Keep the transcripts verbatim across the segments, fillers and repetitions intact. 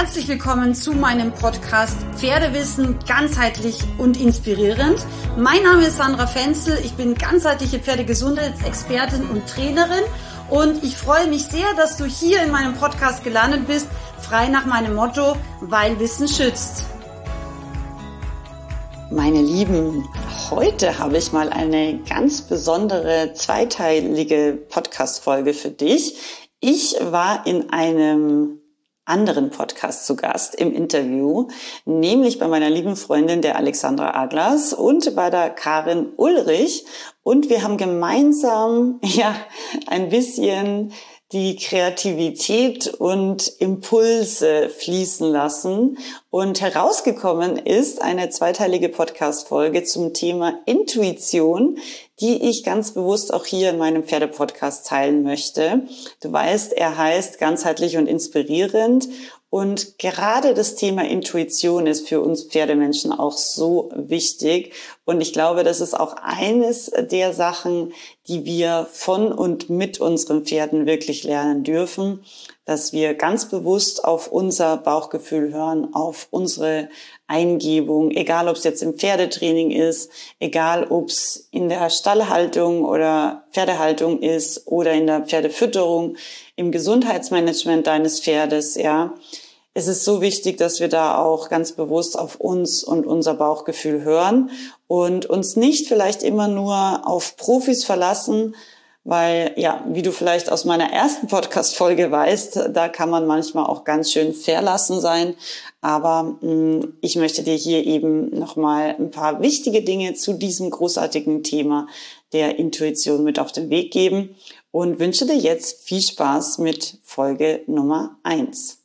Herzlich willkommen zu meinem Podcast Pferdewissen ganzheitlich und inspirierend. Mein Name ist Sandra Fenzel, ich bin ganzheitliche Pferdegesundheitsexpertin und Trainerin und ich freue mich sehr, dass du hier in meinem Podcast gelandet bist, frei nach meinem Motto, weil Wissen schützt. Meine Lieben, heute habe ich mal eine ganz besondere zweiteilige Podcast-Folge für dich. Ich war in einem anderen Podcast zu Gast im Interview, nämlich bei meiner lieben Freundin der Alexandra Aglas und bei der Karin Ulrich. Und wir haben gemeinsam ja ein bisschen die Kreativität und Impulse fließen lassen. Und herausgekommen ist eine zweiteilige Podcast-Folge zum Thema Intuition, die ich ganz bewusst auch hier in meinem Pferdepodcast teilen möchte. Du weißt, er heißt ganzheitlich und inspirierend. Und gerade das Thema Intuition ist für uns Pferdemenschen auch so wichtig. Und ich glaube, das ist auch eines der Sachen, die wir von und mit unseren Pferden wirklich lernen dürfen, dass wir ganz bewusst auf unser Bauchgefühl hören, auf unsere Eingebung, egal ob es jetzt im Pferdetraining ist, egal ob es in der Stallhaltung oder Pferdehaltung ist oder in der Pferdefütterung, im Gesundheitsmanagement deines Pferdes, ja. Es ist so wichtig, dass wir da auch ganz bewusst auf uns und unser Bauchgefühl hören und uns nicht vielleicht immer nur auf Profis verlassen, weil, ja, wie du vielleicht aus meiner ersten Podcast-Folge weißt, da kann man manchmal auch ganz schön verlassen sein. Aber mh, ich möchte dir hier eben nochmal ein paar wichtige Dinge zu diesem großartigen Thema der Intuition mit auf den Weg geben und wünsche dir jetzt viel Spaß mit Folge Nummer eins.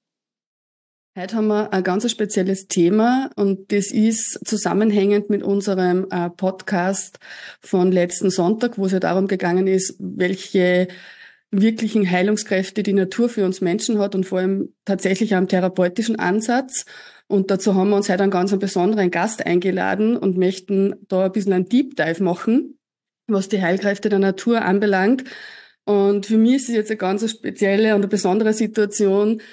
Heute haben wir ein ganz spezielles Thema und das ist zusammenhängend mit unserem äh, Podcast von letzten Sonntag, wo es ja darum gegangen ist, welche wirklichen Heilungskräfte die Natur für uns Menschen hat und vor allem tatsächlich einen therapeutischen Ansatz. Und dazu haben wir uns heute einen ganz besonderen Gast eingeladen und möchten da ein bisschen einen Deep Dive machen, was die Heilkräfte der Natur anbelangt. Und für mich ist es jetzt eine ganz spezielle und eine besondere Situation,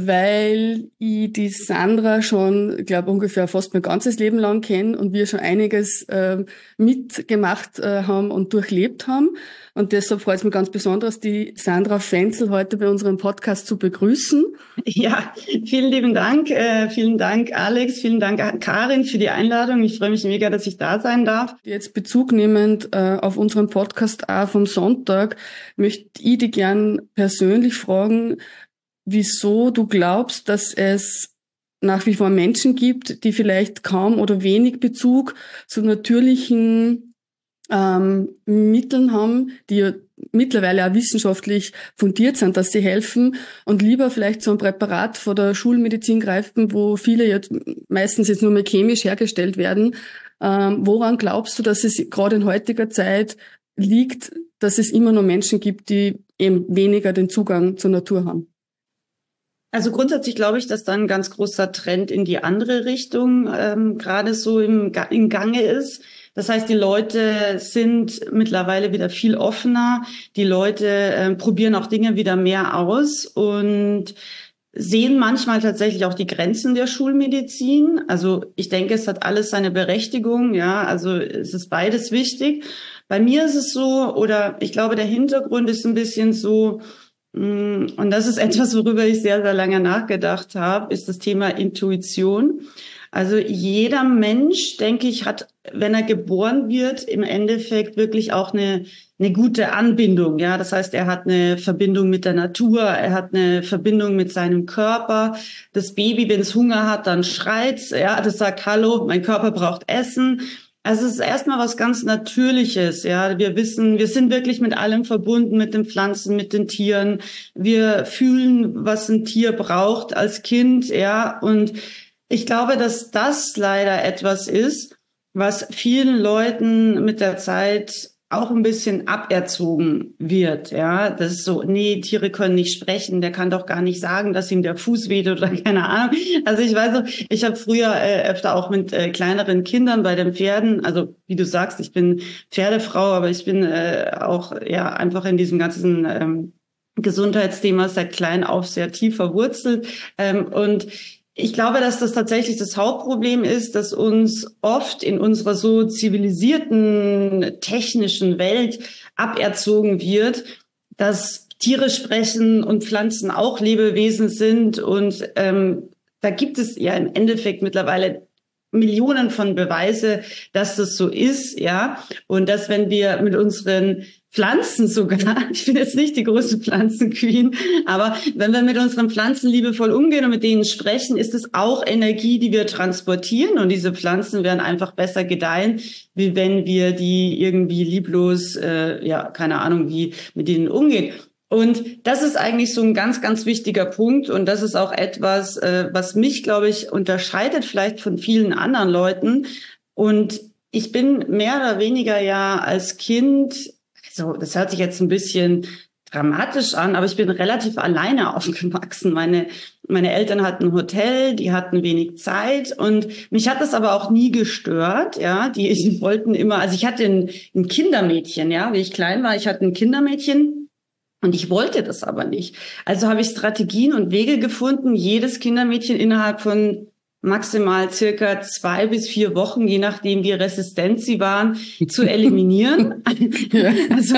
weil ich die Sandra schon, ich glaube, ungefähr fast mein ganzes Leben lang kenne und wir schon einiges äh, mitgemacht äh, haben und durchlebt haben. Und deshalb freut es mich ganz besonders, die Sandra Fenzel heute bei unserem Podcast zu begrüßen. Ja, vielen lieben Dank. Äh, vielen Dank, Alex. Vielen Dank, Karin, für die Einladung. Ich freue mich mega, dass ich da sein darf. Jetzt Bezug nehmend äh, auf unseren Podcast auch vom Sonntag, möchte ich dich gern persönlich fragen, wieso du glaubst, dass es nach wie vor Menschen gibt, die vielleicht kaum oder wenig Bezug zu natürlichen ähm, Mitteln haben, die ja mittlerweile auch wissenschaftlich fundiert sind, dass sie helfen und lieber vielleicht so ein Präparat von der Schulmedizin greifen, wo viele jetzt meistens jetzt nur mehr chemisch hergestellt werden. Ähm, woran glaubst du, dass es gerade in heutiger Zeit liegt, dass es immer noch Menschen gibt, die eben weniger den Zugang zur Natur haben? Also grundsätzlich glaube ich, dass da ein ganz großer Trend in die andere Richtung ähm, gerade so im, im Gange ist. Das heißt, die Leute sind mittlerweile wieder viel offener. Die Leute äh, probieren auch Dinge wieder mehr aus und sehen manchmal tatsächlich auch die Grenzen der Schulmedizin. Also ich denke, es hat alles seine Berechtigung. Ja, also es ist beides wichtig. Bei mir ist es so, oder ich glaube, der Hintergrund ist ein bisschen so, und das ist etwas, worüber ich sehr, sehr lange nachgedacht habe, ist das Thema Intuition. Also jeder Mensch, denke ich, hat, wenn er geboren wird, im Endeffekt wirklich auch eine, eine gute Anbindung. Ja, das heißt, er hat eine Verbindung mit der Natur, er hat eine Verbindung mit seinem Körper. Das Baby, wenn es Hunger hat, dann schreit's. Ja, das sagt, hallo, mein Körper braucht Essen. Also es ist erstmal was ganz Natürliches, ja. Wir wissen, wir sind wirklich mit allem verbunden, mit den Pflanzen, mit den Tieren. Wir fühlen, was ein Tier braucht als Kind, ja. Und ich glaube, dass das leider etwas ist, was vielen Leuten mit der Zeit auch ein bisschen aberzogen wird, ja. Das ist so, nee, Tiere können nicht sprechen, der kann doch gar nicht sagen, dass ihm der Fuß weht oder keine Ahnung. Also ich weiß noch, ich habe früher äh, öfter auch mit äh, kleineren Kindern bei den Pferden, also wie du sagst, ich bin Pferdefrau, aber ich bin äh, auch ja einfach in diesem ganzen ähm, Gesundheitsthema seit klein auf sehr tief verwurzelt. Und ich glaube, dass das tatsächlich das Hauptproblem ist, dass uns oft in unserer so zivilisierten, technischen Welt aberzogen wird, dass Tiere sprechen und Pflanzen auch Lebewesen sind. Und ähm, da gibt es ja im Endeffekt mittlerweile Millionen von Beweise, dass das so ist, ja. Und dass, wenn wir mit unseren Pflanzen sogar, ich bin jetzt nicht die große Pflanzenqueen, aber wenn wir mit unseren Pflanzen liebevoll umgehen und mit denen sprechen, ist es auch Energie, die wir transportieren, und diese Pflanzen werden einfach besser gedeihen, wie wenn wir die irgendwie lieblos, äh, ja, keine Ahnung, wie mit denen umgehen. Und das ist eigentlich so ein ganz, ganz wichtiger Punkt, und das ist auch etwas, äh, was mich, glaube ich, unterscheidet vielleicht von vielen anderen Leuten. Und ich bin mehr oder weniger ja als Kind, also das hört sich jetzt ein bisschen dramatisch an, aber ich bin relativ alleine aufgewachsen. Meine meine Eltern hatten ein Hotel, die hatten wenig Zeit, und mich hat das aber auch nie gestört. Ja, die, die wollten immer, also ich hatte ein, ein Kindermädchen, ja, wie ich klein war, ich hatte ein Kindermädchen. Und ich wollte das aber nicht. Also habe ich Strategien und Wege gefunden, jedes Kindermädchen innerhalb von maximal circa zwei bis vier Wochen, je nachdem wie resistent sie waren, zu eliminieren. Ja. Also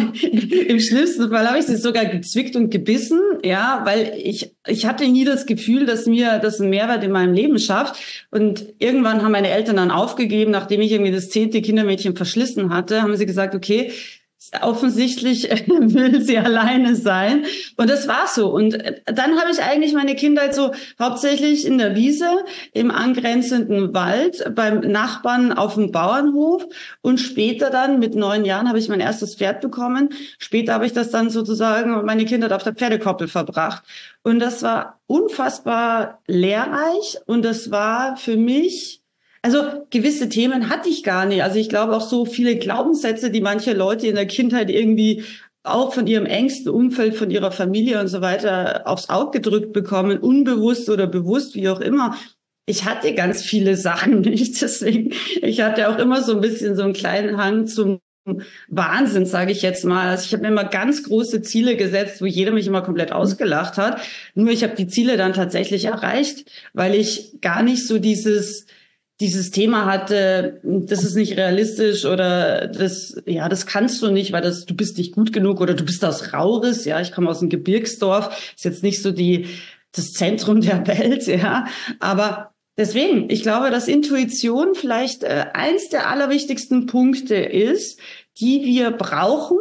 im schlimmsten Fall habe ich sie sogar gezwickt und gebissen, ja, weil ich ich hatte nie das Gefühl, dass mir das einen Mehrwert in meinem Leben schafft. Und irgendwann haben meine Eltern dann aufgegeben, nachdem ich irgendwie das zehnte Kindermädchen verschlissen hatte, haben sie gesagt, okay, offensichtlich will sie alleine sein. Und das war so. Und dann habe ich eigentlich meine Kindheit so hauptsächlich in der Wiese, im angrenzenden Wald, beim Nachbarn auf dem Bauernhof. Und später dann, mit neun Jahren, habe ich mein erstes Pferd bekommen. Später habe ich das dann sozusagen, meine Kindheit auf der Pferdekoppel verbracht. Und das war unfassbar lehrreich. Und das war für mich, also gewisse Themen hatte ich gar nicht. Also ich glaube auch so viele Glaubenssätze, die manche Leute in der Kindheit irgendwie auch von ihrem engsten Umfeld, von ihrer Familie und so weiter aufs Auge gedrückt bekommen, unbewusst oder bewusst, wie auch immer. Ich hatte ganz viele Sachen nicht. Deswegen, ich hatte auch immer so ein bisschen so einen kleinen Hang zum Wahnsinn, sage ich jetzt mal. Also ich habe mir immer ganz große Ziele gesetzt, wo jeder mich immer komplett ausgelacht hat. Nur ich habe die Ziele dann tatsächlich erreicht, weil ich gar nicht so dieses dieses Thema hatte, das ist nicht realistisch oder das, ja, das kannst du nicht, weil das, du bist nicht gut genug oder du bist aus Rauris, ja, ich komme aus einem Gebirgsdorf, ist jetzt nicht so die, das Zentrum der Welt, ja, aber deswegen, ich glaube, dass Intuition vielleicht äh, eins der allerwichtigsten Punkte ist, die wir brauchen,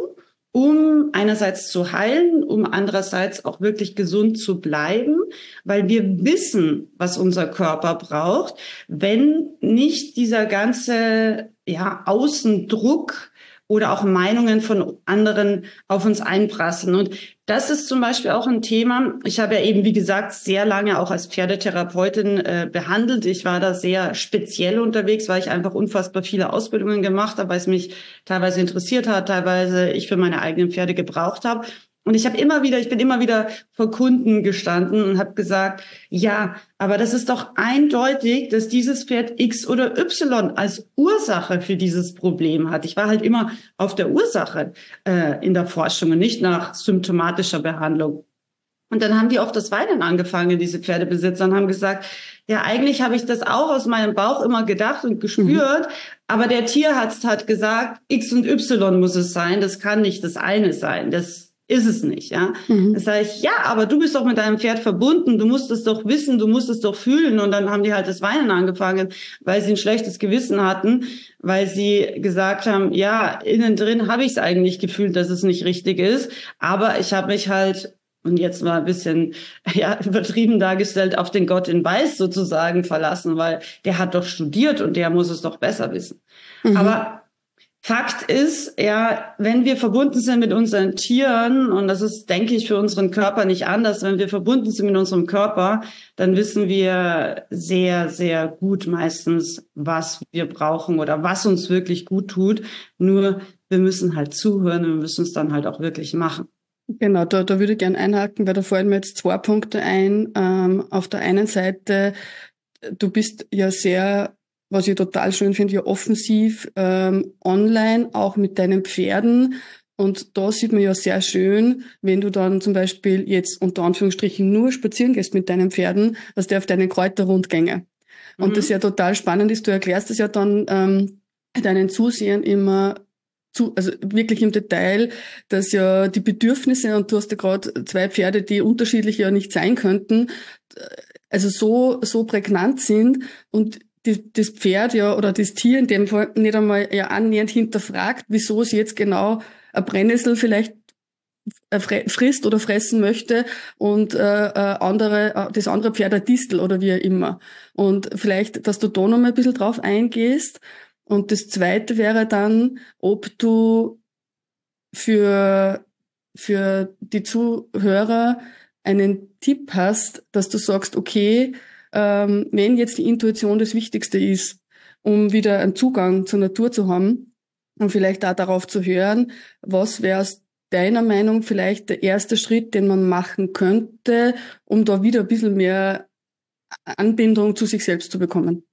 um einerseits zu heilen, um andererseits auch wirklich gesund zu bleiben, weil wir wissen, was unser Körper braucht, wenn nicht dieser ganze, ja, Außendruck oder auch Meinungen von anderen auf uns einprasseln. Und das ist zum Beispiel auch ein Thema. Ich habe ja eben, wie gesagt, sehr lange auch als Pferdetherapeutin äh, behandelt. Ich war da sehr speziell unterwegs, weil ich einfach unfassbar viele Ausbildungen gemacht habe, weil es mich teilweise interessiert hat, teilweise ich für meine eigenen Pferde gebraucht habe. Und ich habe immer wieder, ich bin immer wieder vor Kunden gestanden und habe gesagt, ja, aber das ist doch eindeutig, dass dieses Pferd X oder Y als Ursache für dieses Problem hat. Ich war halt immer auf der Ursache äh, in der Forschung und nicht nach symptomatischer Behandlung. Und dann haben die oft das Weinen angefangen, diese Pferdebesitzer, und haben gesagt, ja, eigentlich habe ich das auch aus meinem Bauch immer gedacht und gespürt, mhm. aber der Tierarzt hat gesagt, X und Y muss es sein, das kann nicht das eine sein, das ist es nicht, ja. Mhm. Dann sage ich, ja, aber du bist doch mit deinem Pferd verbunden, du musst es doch wissen, du musst es doch fühlen. Und dann haben die halt das Weinen angefangen, weil sie ein schlechtes Gewissen hatten, weil sie gesagt haben, ja, innen drin habe ich es eigentlich gefühlt, dass es nicht richtig ist, aber ich habe mich halt, und jetzt mal ein bisschen ja übertrieben dargestellt, auf den Gott in Weiß sozusagen verlassen, weil der hat doch studiert und der muss es doch besser wissen. Mhm. Aber Fakt ist, ja, wenn wir verbunden sind mit unseren Tieren, und das ist, denke ich, für unseren Körper nicht anders, wenn wir verbunden sind mit unserem Körper, dann wissen wir sehr, sehr gut meistens, was wir brauchen oder was uns wirklich gut tut. Nur wir müssen halt zuhören und wir müssen es dann halt auch wirklich machen. Genau, da, da würde ich gerne einhaken, weil da fallen mir jetzt zwei Punkte ein. Ähm, auf der einen Seite, du bist ja sehr, was ich total schön finde, ja offensiv ähm, online, auch mit deinen Pferden. Und da sieht man ja sehr schön, wenn du dann zum Beispiel jetzt unter Anführungsstrichen nur spazieren gehst mit deinen Pferden, dass der auf deine Kräuterrundgänge. Und mhm. das ja total spannend ist, du erklärst das ja dann ähm, deinen Zusehern immer zu, also wirklich im Detail, dass ja die Bedürfnisse, und du hast ja gerade zwei Pferde, die unterschiedlich ja nicht sein könnten, also so so prägnant sind und die, das Pferd ja oder das Tier in dem Fall nicht einmal ja annähernd hinterfragt, wieso es jetzt genau ein Brennnessel vielleicht frisst oder fressen möchte und äh, andere das andere Pferd ein Distel oder wie auch immer. Und vielleicht, dass du da noch mal ein bisschen drauf eingehst. Und das Zweite wäre dann, ob du für für die Zuhörer einen Tipp hast, dass du sagst, okay, ähm, wenn jetzt die Intuition das Wichtigste ist, um wieder einen Zugang zur Natur zu haben und vielleicht auch darauf zu hören, was wäre aus deiner Meinung vielleicht der erste Schritt, den man machen könnte, um da wieder ein bisschen mehr Anbindung zu sich selbst zu bekommen?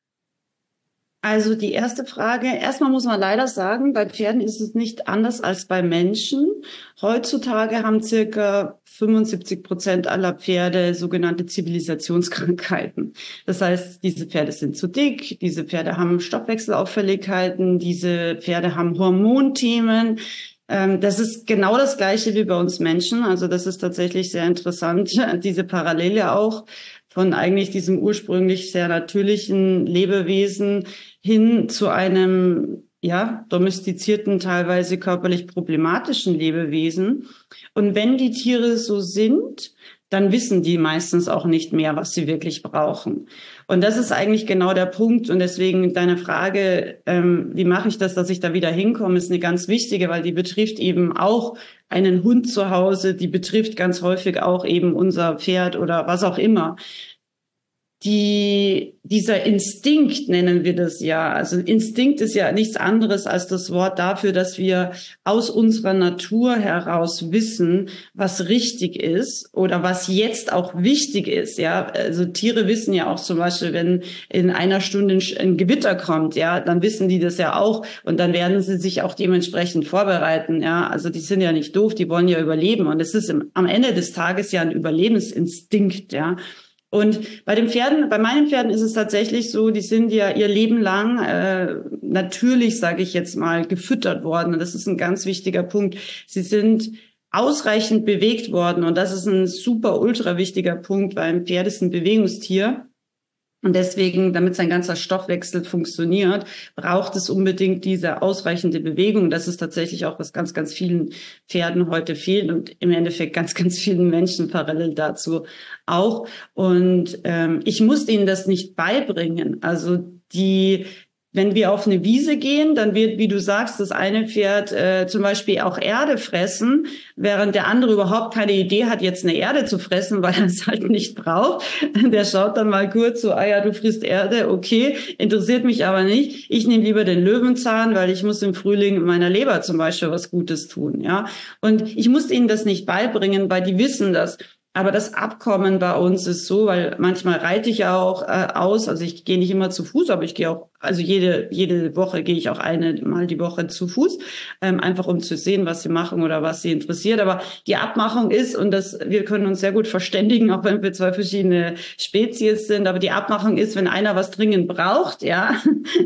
Also die erste Frage, erstmal muss man leider sagen, bei Pferden ist es nicht anders als bei Menschen. Heutzutage haben circa fünfundsiebzig Prozent aller Pferde sogenannte Zivilisationskrankheiten. Das heißt, diese Pferde sind zu dick, diese Pferde haben Stoffwechselauffälligkeiten, diese Pferde haben Hormonthemen. Das ist genau das Gleiche wie bei uns Menschen. Also das ist tatsächlich sehr interessant, diese Parallele auch von eigentlich diesem ursprünglich sehr natürlichen Lebewesen hin zu einem, ja, domestizierten, teilweise körperlich problematischen Lebewesen. Und wenn die Tiere so sind, dann wissen die meistens auch nicht mehr, was sie wirklich brauchen. Und das ist eigentlich genau der Punkt. Und deswegen deine Frage, ähm, wie mache ich das, dass ich da wieder hinkomme, ist eine ganz wichtige, weil die betrifft eben auch einen Hund zu Hause, die betrifft ganz häufig auch eben unser Pferd oder was auch immer. Die, dieser Instinkt nennen wir das ja. Also Instinkt ist ja nichts anderes als das Wort dafür, dass wir aus unserer Natur heraus wissen, was richtig ist oder was jetzt auch wichtig ist. Ja, also Tiere wissen ja auch zum Beispiel, wenn in einer Stunde ein Gewitter kommt, ja, dann wissen die das ja auch und dann werden sie sich auch dementsprechend vorbereiten. Ja, also die sind ja nicht doof, die wollen ja überleben und es ist im, am Ende des Tages ja ein Überlebensinstinkt. Ja. Und bei den Pferden, bei meinen Pferden ist es tatsächlich so, die sind ja ihr Leben lang äh, natürlich, sage ich jetzt mal, gefüttert worden. Und das ist ein ganz wichtiger Punkt. Sie sind ausreichend bewegt worden. Und das ist ein super, ultra wichtiger Punkt, weil ein Pferd ist ein Bewegungstier. Und deswegen, damit sein ganzer Stoffwechsel funktioniert, braucht es unbedingt diese ausreichende Bewegung. Das ist tatsächlich auch, was ganz, ganz vielen Pferden heute fehlt und im Endeffekt ganz, ganz vielen Menschen parallel dazu auch. Und ähm, ich musste ihnen das nicht beibringen. Also die Wenn wir auf eine Wiese gehen, dann wird, wie du sagst, das eine Pferd äh, zum Beispiel auch Erde fressen, während der andere überhaupt keine Idee hat, jetzt eine Erde zu fressen, weil er es halt nicht braucht. Der schaut dann mal kurz so, ah ja, du frisst Erde, okay, interessiert mich aber nicht. Ich nehme lieber den Löwenzahn, weil ich muss im Frühling meiner Leber zum Beispiel was Gutes tun, ja. Und ich musste ihnen das nicht beibringen, weil die wissen das. Aber das Abkommen bei uns ist so, weil manchmal reite ich ja auch äh, aus, also ich gehe nicht immer zu Fuß, aber ich gehe auch, also jede jede Woche gehe ich auch eine Mal die Woche zu Fuß, ähm, einfach um zu sehen, was sie machen oder was sie interessiert. Aber die Abmachung ist, und das, wir können uns sehr gut verständigen, auch wenn wir zwei verschiedene Spezies sind, aber die Abmachung ist, wenn einer was dringend braucht, ja,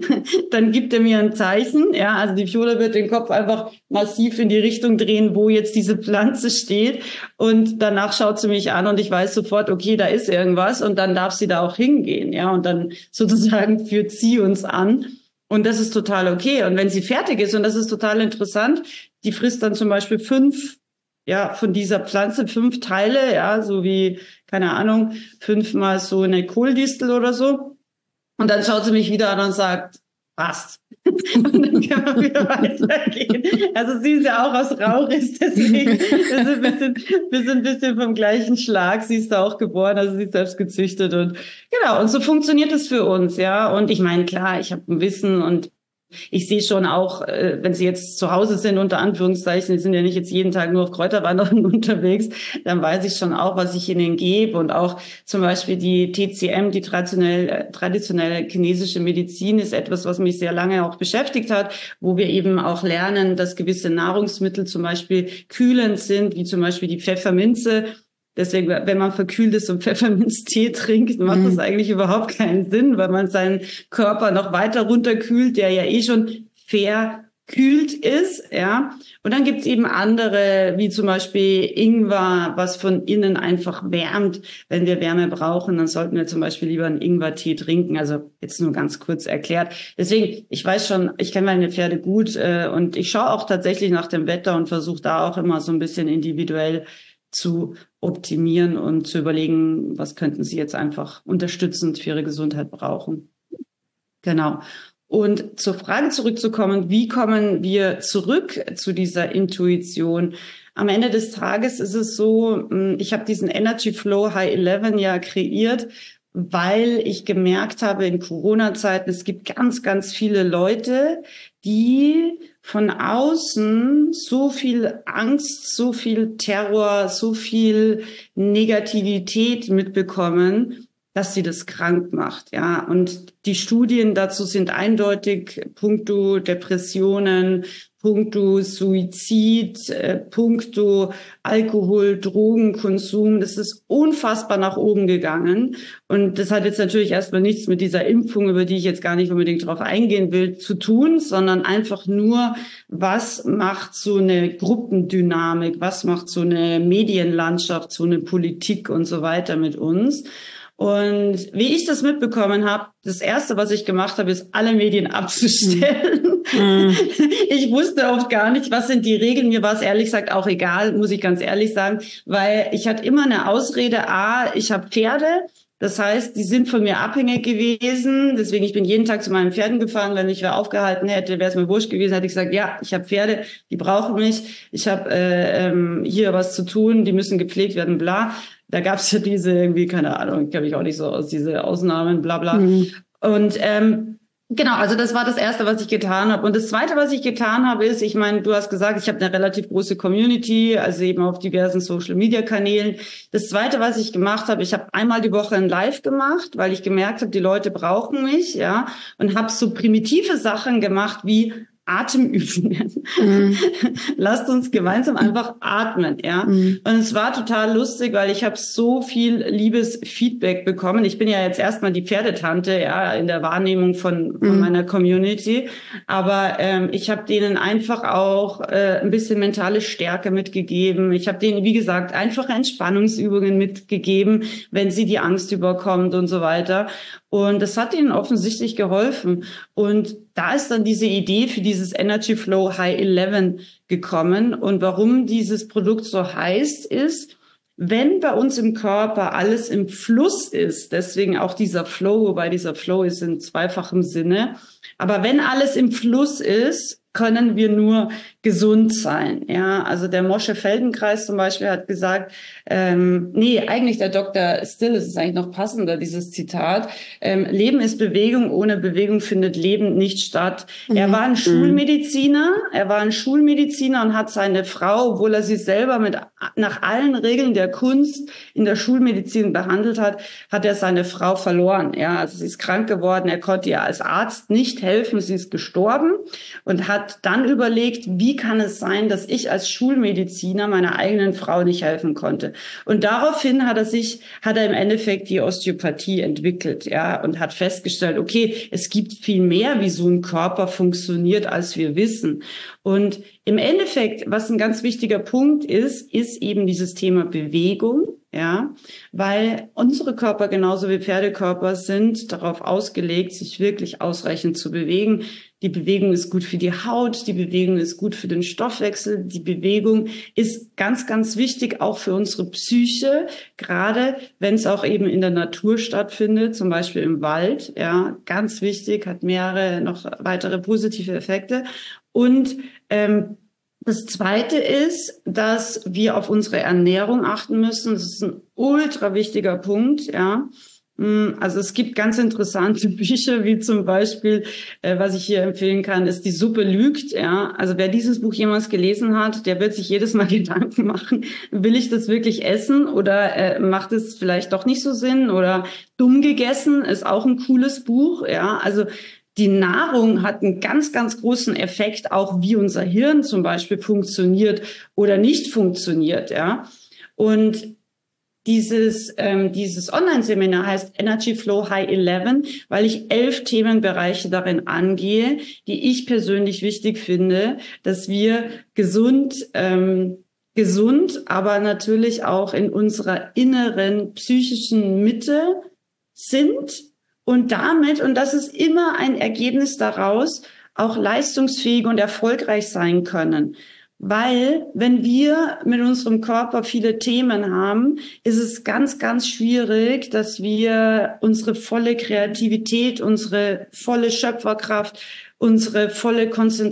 dann gibt er mir ein Zeichen, ja, also die Viola wird den Kopf einfach massiv in die Richtung drehen, wo jetzt diese Pflanze steht und danach schaut sie mich an und ich weiß sofort, okay, da ist irgendwas und dann darf sie da auch hingehen, ja, und dann sozusagen führt sie uns an und das ist total okay. Und wenn sie fertig ist, und das ist total interessant, die frisst dann zum Beispiel fünf, ja, von dieser Pflanze, fünf Teile, ja, so wie, keine Ahnung, fünfmal so eine Kohldistel oder so. Und dann schaut sie mich wieder an und sagt, passt. Und dann können wir wieder weitergehen. Also sie ist ja auch aus Rauris, deswegen wir sind, ein bisschen, wir sind ein bisschen vom gleichen Schlag. Sie ist da auch geboren, also sie ist selbst gezüchtet und genau. Und so funktioniert es für uns, ja. Und ich meine, klar, ich habe ein Wissen und ich sehe schon auch, äh, wenn Sie jetzt zu Hause sind, unter Anführungszeichen, Sie sind ja nicht jetzt jeden Tag nur auf Kräuterwanderung unterwegs, dann weiß ich schon auch, was ich Ihnen gebe. Und auch zum Beispiel die T C M, die traditionell, traditionelle chinesische Medizin, ist etwas, was mich sehr lange auch beschäftigt hat, wo wir eben auch lernen, dass gewisse Nahrungsmittel zum Beispiel kühlend sind, wie zum Beispiel die Pfefferminze. Deswegen, wenn man verkühlt ist und Pfefferminztee trinkt, macht das eigentlich überhaupt keinen Sinn, weil man seinen Körper noch weiter runterkühlt, der ja eh schon verkühlt ist, ja. Und dann gibt's eben andere, wie zum Beispiel Ingwer, was von innen einfach wärmt. Wenn wir Wärme brauchen, dann sollten wir zum Beispiel lieber einen Ingwertee trinken. Also jetzt nur ganz kurz erklärt. Deswegen, ich weiß schon, ich kenne meine Pferde gut äh, und ich schaue auch tatsächlich nach dem Wetter und versuche da auch immer so ein bisschen individuell zu optimieren und zu überlegen, was könnten Sie jetzt einfach unterstützend für Ihre Gesundheit brauchen. Genau. Und zur Frage zurückzukommen, wie kommen wir zurück zu dieser Intuition? Am Ende des Tages ist es so, ich habe diesen Energy Flow High elf ja kreiert, weil ich gemerkt habe in Corona-Zeiten, es gibt ganz, ganz viele Leute, die von außen so viel Angst, so viel Terror, so viel Negativität mitbekommen, dass sie das krank macht, ja. Und die Studien dazu sind eindeutig, puncto Depressionen, puncto Suizid, äh, puncto Alkohol, Drogenkonsum. Das ist unfassbar nach oben gegangen. Und das hat jetzt natürlich erstmal nichts mit dieser Impfung, über die ich jetzt gar nicht unbedingt drauf eingehen will, zu tun, sondern einfach nur, was macht so eine Gruppendynamik, was macht so eine Medienlandschaft, so eine Politik und so weiter mit uns. Und wie ich das mitbekommen habe, das Erste, was ich gemacht habe, ist, alle Medien abzustellen. Mhm. Ich wusste oft gar nicht, was sind die Regeln. Mir war es ehrlich gesagt auch egal, muss ich ganz ehrlich sagen, weil ich hatte immer eine Ausrede, A, ich habe Pferde. Das heißt, die sind von mir abhängig gewesen. Deswegen, ich bin jeden Tag zu meinen Pferden gefahren. Wenn mich wer aufgehalten hätte, wäre es mir wurscht gewesen. Hätte ich gesagt, ja, ich habe Pferde, die brauchen mich. Ich habe äh, ähm, hier was zu tun, die müssen gepflegt werden, bla. Da gab es ja diese irgendwie, keine Ahnung, kenne ich auch nicht so aus, diese Ausnahmen, bla bla. Mhm. Und ähm, genau, also das war das Erste, was ich getan habe. Und das Zweite, was ich getan habe, ist, ich meine, du hast gesagt, ich habe eine relativ große Community, also eben auf diversen Social-Media-Kanälen. Das Zweite, was ich gemacht habe, ich habe einmal die Woche ein Live gemacht, weil ich gemerkt habe, die Leute brauchen mich, ja, und habe so primitive Sachen gemacht wie Atemübungen. Mhm. Lasst uns gemeinsam einfach atmen, ja. Mhm. Und es war total lustig, weil ich habe so viel liebes Feedback bekommen. Ich bin ja jetzt erstmal die Pferdetante, ja, in der Wahrnehmung von, von mhm. meiner Community. Aber ähm, ich habe denen einfach auch äh, ein bisschen mentale Stärke mitgegeben. Ich habe denen, wie gesagt, einfache Entspannungsübungen mitgegeben, wenn sie die Angst überkommt und so weiter. Und das hat ihnen offensichtlich geholfen. Und da ist dann diese Idee für dieses Energy Flow High elf gekommen. Und warum dieses Produkt so heißt, ist, wenn bei uns im Körper alles im Fluss ist, deswegen auch dieser Flow, wobei dieser Flow ist in zweifachem Sinne, aber wenn alles im Fluss ist, können wir nur gesund sein. Ja, also der Mosche-Feldenkreis zum Beispiel hat gesagt, ähm, nee, eigentlich der Doktor Still, es ist eigentlich noch passender, dieses Zitat, ähm, Leben ist Bewegung, ohne Bewegung findet Leben nicht statt. Mhm. Er war ein Schulmediziner, er war ein Schulmediziner und hat seine Frau, obwohl er sie selber mit nach allen Regeln der Kunst in der Schulmedizin behandelt hat, hat er seine Frau verloren. Ja, also sie ist krank geworden, er konnte ihr als Arzt nicht helfen, sie ist gestorben und hat dann überlegt, wie kann es sein, dass ich als Schulmediziner meiner eigenen Frau nicht helfen konnte. Und daraufhin hat er sich, hat er im Endeffekt die Osteopathie entwickelt, ja, und hat festgestellt, okay, es gibt viel mehr, wie so ein Körper funktioniert, als wir wissen. Und im Endeffekt, was ein ganz wichtiger Punkt ist, ist eben dieses Thema Bewegung. Ja, weil unsere Körper genauso wie Pferdekörper sind darauf ausgelegt, sich wirklich ausreichend zu bewegen. Die Bewegung ist gut für die Haut, die Bewegung ist gut für den Stoffwechsel, die Bewegung ist ganz, ganz wichtig auch für unsere Psyche, gerade wenn es auch eben in der Natur stattfindet, zum Beispiel im Wald. Ja, ganz wichtig, hat mehrere noch weitere positive Effekte. Und ähm, das Zweite ist, dass wir auf unsere Ernährung achten müssen. Das ist ein ultra wichtiger Punkt, ja, Also es gibt ganz interessante Bücher, wie zum Beispiel, äh, was ich hier empfehlen kann, ist Die Suppe lügt. Ja, also wer dieses Buch jemals gelesen hat, der wird sich jedes Mal Gedanken machen, will ich das wirklich essen oder äh, macht es vielleicht doch nicht so Sinn? Oder Dumm gegessen ist auch ein cooles Buch. Ja, also die Nahrung hat einen ganz, ganz großen Effekt, auch wie unser Hirn zum Beispiel funktioniert oder nicht funktioniert. Ja, und Dieses, ähm, dieses Online-Seminar heißt Energy Flow High elf, weil ich elf Themenbereiche darin angehe, die ich persönlich wichtig finde, dass wir gesund, ähm, gesund, aber natürlich auch in unserer inneren psychischen Mitte sind und damit, und das ist immer ein Ergebnis daraus, auch leistungsfähig und erfolgreich sein können. Weil, wenn wir mit unserem Körper viele Themen haben, ist es ganz, ganz schwierig, dass wir unsere volle Kreativität, unsere volle Schöpferkraft, unsere volle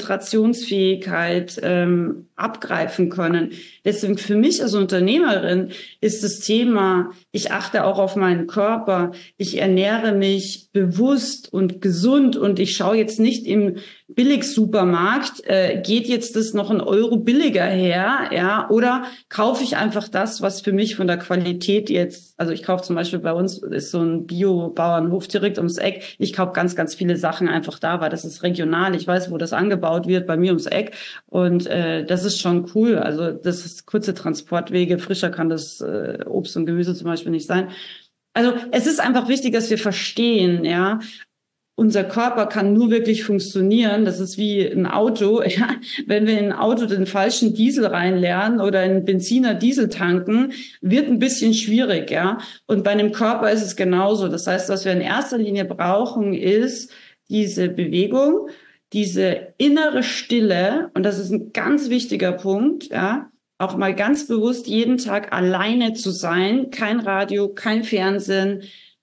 Konzentrationsfähigkeit ähm, abgreifen können. Deswegen für mich als Unternehmerin ist das Thema, ich achte auch auf meinen Körper, ich ernähre mich bewusst und gesund und ich schaue jetzt nicht im Billigsupermarkt, äh, geht jetzt das noch ein Euro billiger her, ja, oder kaufe ich einfach das, was für mich von der Qualität jetzt, also ich kaufe zum Beispiel bei uns, ist so ein Bio-Bauernhof direkt ums Eck, ich kaufe ganz, ganz viele Sachen einfach da, weil das ist regional, ich weiß, wo das angebaut wird, bei mir ums Eck und äh, das ist schon cool, also das ist kurze Transportwege, frischer kann das äh, Obst und Gemüse zum Beispiel nicht sein. Also es ist einfach wichtig, dass wir verstehen, ja, unser Körper kann nur wirklich funktionieren. Das ist wie ein Auto. Ja, wenn wir in ein Auto den falschen Diesel reinlernen oder in Benziner Diesel tanken, wird ein bisschen schwierig. Ja, und bei einem Körper ist es genauso. Das heißt, was wir in erster Linie brauchen, ist diese Bewegung, diese innere Stille. Und das ist ein ganz wichtiger Punkt. Ja, auch mal ganz bewusst jeden Tag alleine zu sein. Kein Radio, kein Fernsehen,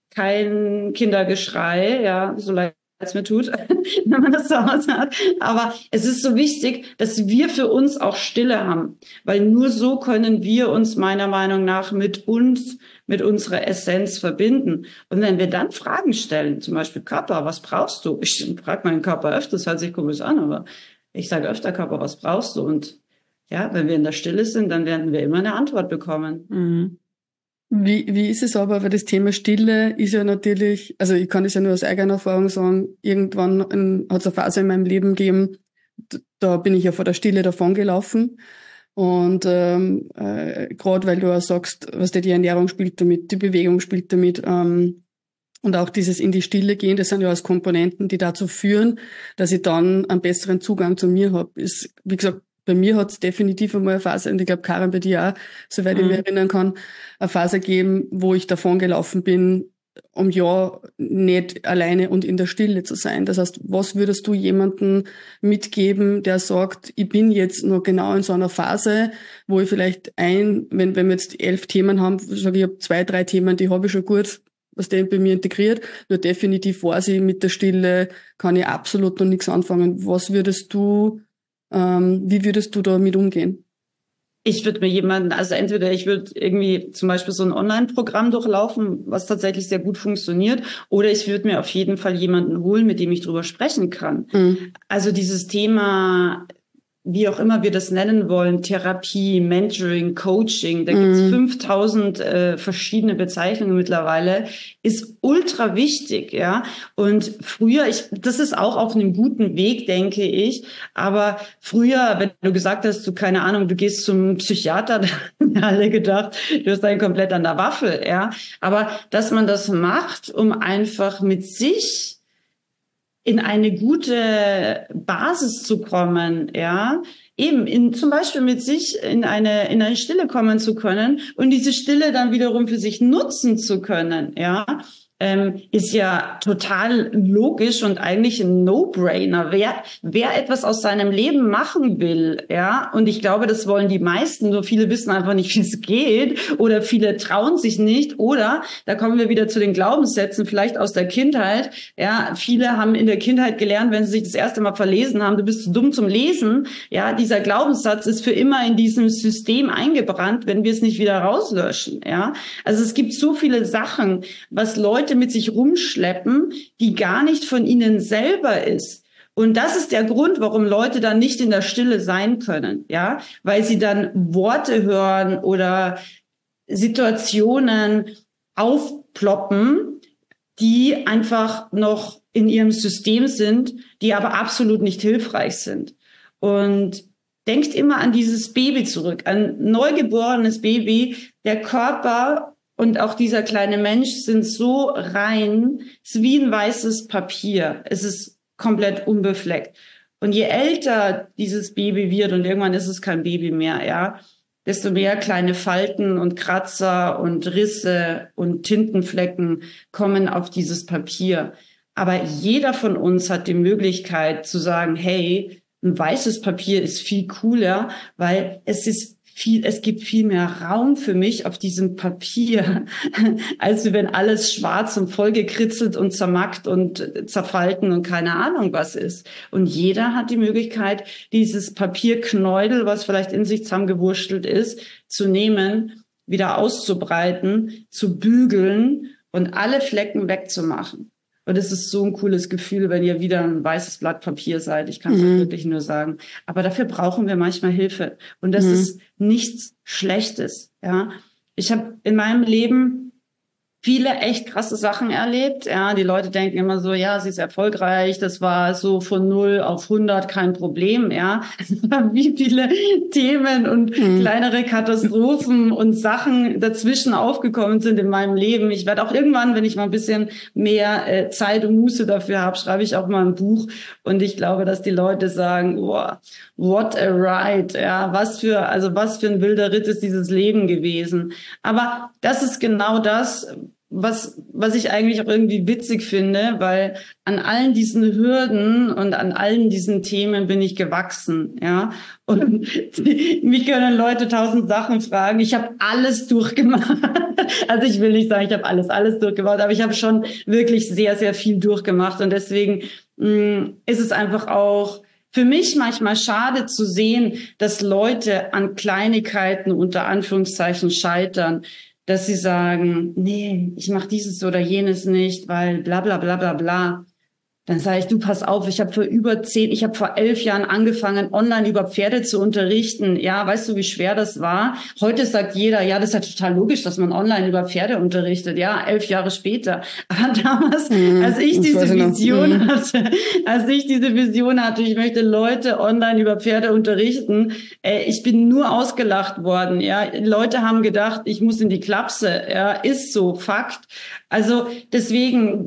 kein Kindergeschrei, ja, so leid es mir tut, wenn man das zu Hause hat. Aber es ist so wichtig, dass wir für uns auch Stille haben, weil nur so können wir uns meiner Meinung nach mit uns, mit unserer Essenz verbinden. Und wenn wir dann Fragen stellen, zum Beispiel Körper, was brauchst du? Ich frage meinen Körper öfters, hört sich komisch an, aber ich sage öfter, Körper, was brauchst du? Und ja, wenn wir in der Stille sind, dann werden wir immer eine Antwort bekommen. Mhm. Wie, wie ist es aber, weil das Thema Stille ist ja natürlich, also ich kann das ja nur aus eigener Erfahrung sagen, irgendwann hat es eine Phase in meinem Leben gegeben, da bin ich ja vor der Stille davongelaufen und ähm, äh, gerade weil du auch sagst, was die Ernährung spielt damit, die Bewegung spielt damit ähm, und auch dieses in die Stille gehen, das sind ja alles Komponenten, die dazu führen, dass ich dann einen besseren Zugang zu mir habe. Ist, wie gesagt, bei mir hat es definitiv einmal eine Phase, und ich glaube, Karin, bei dir auch, soweit mhm. ich mich erinnern kann, eine Phase gegeben, wo ich davon gelaufen bin, um ja nicht alleine und in der Stille zu sein. Das heißt, was würdest du jemandem mitgeben, der sagt, ich bin jetzt noch genau in so einer Phase, wo ich vielleicht ein, wenn, wenn wir jetzt elf Themen haben, sage ich, ich habe zwei, drei Themen, die habe ich schon gut, was der bei mir integriert, nur definitiv weiß ich, mit der Stille kann ich absolut noch nichts anfangen. Was würdest du Wie würdest du damit umgehen? Ich würde mir jemanden, also entweder ich würde irgendwie zum Beispiel so ein Online-Programm durchlaufen, was tatsächlich sehr gut funktioniert, oder ich würde mir auf jeden Fall jemanden holen, mit dem ich drüber sprechen kann. Mhm. Also dieses Thema, wie auch immer wir das nennen wollen, Therapie, Mentoring, Coaching, da gibt's mm. fünftausend äh, verschiedene Bezeichnungen mittlerweile, ist ultra wichtig, ja. Und früher, ich, das ist auch auf einem guten Weg, denke ich, aber früher, wenn du gesagt hast, du, keine Ahnung, du gehst zum Psychiater, da haben wir alle gedacht, du bist dann komplett an der Waffel, ja. Aber dass man das macht, um einfach mit sich in eine gute Basis zu kommen, ja, eben in, zum Beispiel mit sich in eine, in eine Stille kommen zu können und diese Stille dann wiederum für sich nutzen zu können, ja, ähm, ist ja total logisch und eigentlich ein No-Brainer. Wer, wer etwas aus seinem Leben machen will, ja, und ich glaube, das wollen die meisten, nur viele wissen einfach nicht, wie es geht, oder viele trauen sich nicht, oder, da kommen wir wieder zu den Glaubenssätzen, vielleicht aus der Kindheit, ja, viele haben in der Kindheit gelernt, wenn sie sich das erste Mal verlesen haben, du bist zu dumm zum Lesen, ja, dieser Glaubenssatz ist für immer in diesem System eingebrannt, wenn wir es nicht wieder rauslöschen, ja. Also es gibt so viele Sachen, was Leute Seite mit sich rumschleppen, die gar nicht von ihnen selber ist. Und das ist der Grund, warum Leute dann nicht in der Stille sein können, ja, weil sie dann Worte hören oder Situationen aufploppen, die einfach noch in ihrem System sind, die aber absolut nicht hilfreich sind. Und denkt immer an dieses Baby zurück, ein neugeborenes Baby. Der Körper und auch dieser kleine Mensch sind so rein, es ist wie ein weißes Papier. Es ist komplett unbefleckt. Und je älter dieses Baby wird, und irgendwann ist es kein Baby mehr, ja, desto mehr kleine Falten und Kratzer und Risse und Tintenflecken kommen auf dieses Papier. Aber jeder von uns hat die Möglichkeit zu sagen, hey, ein weißes Papier ist viel cooler, weil es ist viel, es gibt viel mehr Raum für mich auf diesem Papier, als wenn alles schwarz und vollgekritzelt und zermackt und zerfalten und keine Ahnung was ist. Und jeder hat die Möglichkeit, dieses Papierknäudel, was vielleicht in sich zusammengewurstelt ist, zu nehmen, wieder auszubreiten, zu bügeln und alle Flecken wegzumachen. Und es ist so ein cooles Gefühl, wenn ihr wieder ein weißes Blatt Papier seid. Ich kann es mhm. wirklich nur sagen. Aber dafür brauchen wir manchmal Hilfe. Und das mhm. ist nichts Schlechtes. Ja, ich habe in meinem Leben viele echt krasse Sachen erlebt. Ja, die Leute denken immer so, ja, sie ist erfolgreich. Das war so von null auf hundert kein Problem. Ja, wie viele Themen und mhm. kleinere Katastrophen und Sachen dazwischen aufgekommen sind in meinem Leben. Ich werde auch irgendwann, wenn ich mal ein bisschen mehr äh, Zeit und Muße dafür habe, schreibe ich auch mal ein Buch. Und ich glaube, dass die Leute sagen, oh, what a ride. Ja, was für, also was für ein wilder Ritt ist dieses Leben gewesen. Aber das ist genau das, was, was ich eigentlich auch irgendwie witzig finde, weil an allen diesen Hürden und an allen diesen Themen bin ich gewachsen, ja. Und die, mich können Leute tausend Sachen fragen. Ich habe alles durchgemacht. Also ich will nicht sagen, ich habe alles, alles durchgemacht, aber ich habe schon wirklich sehr, sehr viel durchgemacht. Und deswegen mh, ist es einfach auch für mich manchmal schade zu sehen, dass Leute an Kleinigkeiten unter Anführungszeichen scheitern, dass sie sagen, nee, ich mache dieses oder jenes nicht, weil bla bla bla bla bla. Dann sage ich, du pass auf, ich habe vor über zehn, ich habe vor elf Jahren angefangen, online über Pferde zu unterrichten. Ja, weißt du, wie schwer das war? Heute sagt jeder, ja, das ist ja total logisch, dass man online über Pferde unterrichtet. Ja, elf Jahre später. Aber damals, mm, als ich diese Vision mm. hatte, als ich diese Vision hatte, ich möchte Leute online über Pferde unterrichten, äh, ich bin nur ausgelacht worden. Ja, Leute haben gedacht, ich muss in die Klapse. Ja, ist so, Fakt. Also deswegen,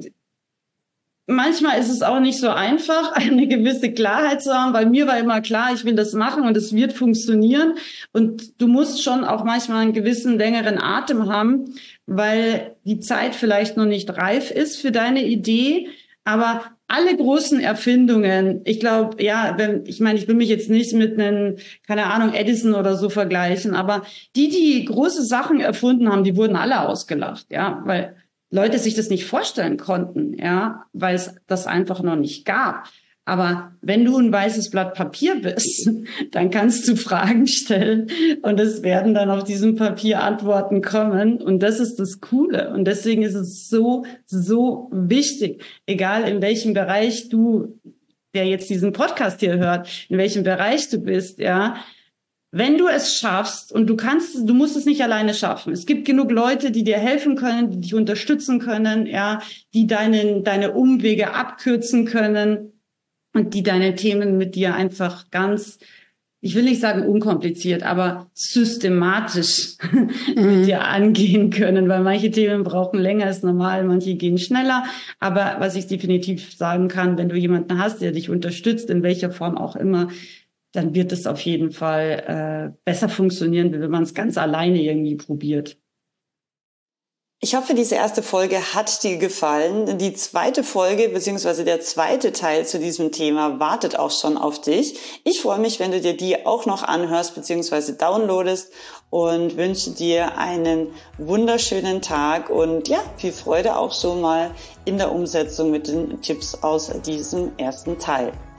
manchmal ist es auch nicht so einfach, eine gewisse Klarheit zu haben, weil mir war immer klar, ich will das machen und es wird funktionieren. Und du musst schon auch manchmal einen gewissen längeren Atem haben, weil die Zeit vielleicht noch nicht reif ist für deine Idee. Aber alle großen Erfindungen, ich glaube, ja, wenn, ich meine, ich will mich jetzt nicht mit einem, keine Ahnung, Edison oder so vergleichen, aber die, die große Sachen erfunden haben, die wurden alle ausgelacht, ja, weil Leute sich das nicht vorstellen konnten, ja, weil es das einfach noch nicht gab. Aber wenn du ein weißes Blatt Papier bist, dann kannst du Fragen stellen und es werden dann auf diesem Papier Antworten kommen. Und das ist das Coole. Und deswegen ist es so, so wichtig, egal in welchem Bereich du, der jetzt diesen Podcast hier hört, in welchem Bereich du bist, ja, wenn du es schaffst, und du kannst, du musst es nicht alleine schaffen. Es gibt genug Leute, die dir helfen können, die dich unterstützen können, ja, die deine, deine Umwege abkürzen können und die deine Themen mit dir einfach ganz, ich will nicht sagen unkompliziert, aber systematisch mhm. mit dir angehen können, weil manche Themen brauchen länger als normal, manche gehen schneller. Aber was ich definitiv sagen kann, wenn du jemanden hast, der dich unterstützt, in welcher Form auch immer, dann wird es auf jeden Fall äh, besser funktionieren, wenn man es ganz alleine irgendwie probiert. Ich hoffe, diese erste Folge hat dir gefallen. Die zweite Folge bzw. der zweite Teil zu diesem Thema wartet auch schon auf dich. Ich freue mich, wenn du dir die auch noch anhörst bzw. downloadest und wünsche dir einen wunderschönen Tag und ja, viel Freude auch schon mal in der Umsetzung mit den Tipps aus diesem ersten Teil.